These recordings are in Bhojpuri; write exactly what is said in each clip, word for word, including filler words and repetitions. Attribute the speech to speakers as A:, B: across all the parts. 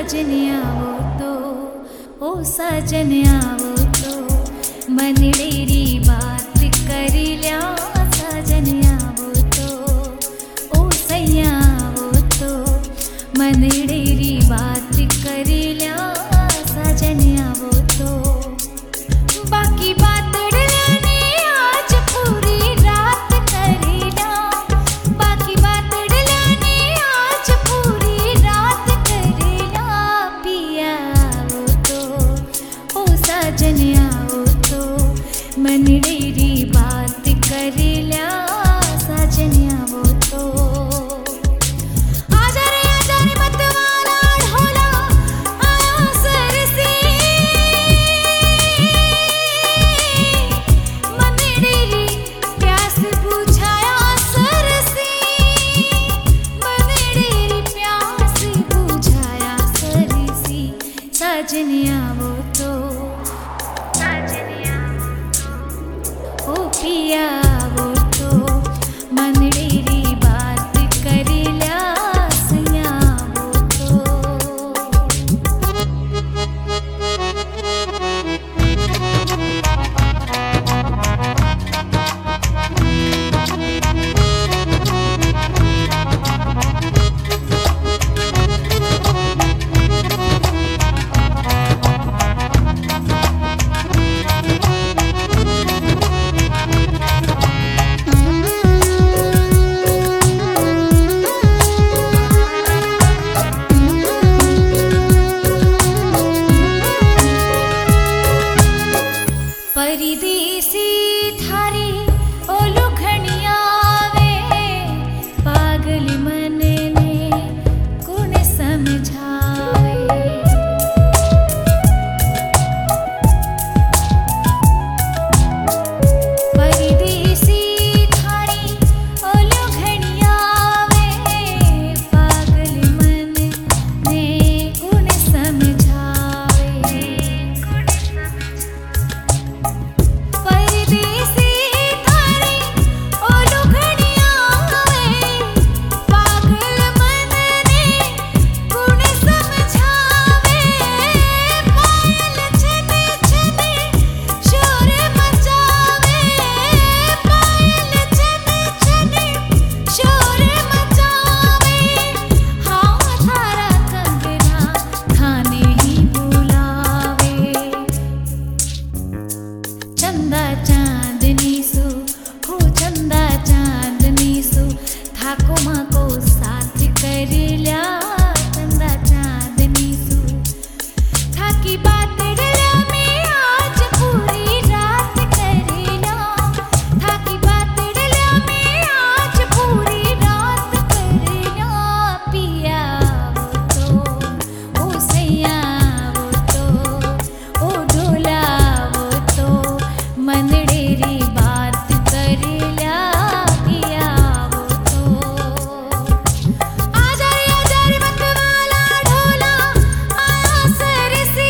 A: साजन आवो तो, ओ साजन आवो तो, मनडेरी बात करिल्या साजन आवो तो, ओ सैया आवो तो, मनडेरी बात करिल्या साजन आवो तो। बाकी बातडल्याने आज पूरी रात करिल्या, बाकी बातडल्याने आज पूरी रात करिल्या, पिया आवो तो, ओ साजन आवो तो, मनडेरी बात करिल्या साजन आवो तो। आजा रे आजा रे मतवाला ढोला आया सरसी, मनडेरी प्यास बुझाया सरसी, मनडेरी प्यास बुझाया सरसी, साजन आवो तो, ओ पिया आवो तो, मनडेरी बात करिल्या सैया आवो तो। परदेसी थारी ओलू घणियावे, पागल मन ने कोण समझावे। परदेसी थारी ओलू घणियावे, पागल मन ने कोण समझावे। परदेसी थारी ओलू घणियावे, पागल मन ने कोण समझावे। पायल छने छने शोर मचावे, पायल छने छने शोर मचावे। हाँ थारा कंगना थाने ही बुलावे, चंदा चांदनी सु हो चंदा चांदनी सु, थाको माको साथ करिल्या चंदा चांदनी सु। थाकी बातडल्या में आज पूरी रात करिल्या, थाकी बातडल्या में आज पूरी रात करिल्या, पिया आवो तो, ओ सैया आवो तो, ओ ढोला आवो तो, मनडेरी बात करिल्या पिया आवो तो। आजा रे आजा रे मतवाला ढोला आया सरसी,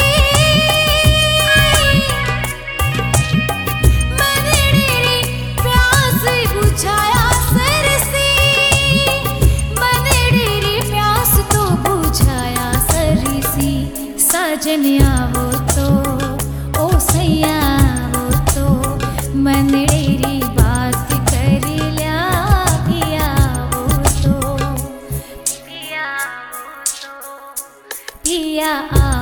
A: मनडेरी प्यास बुझाया सरसी, मनडेरी प्यास तो बुझाया सरसी, साजन आवो तो, ओ सैया आवो तो, मनडेरी बात करिल्या पिया आवो तो, पिया आवो तो, पिया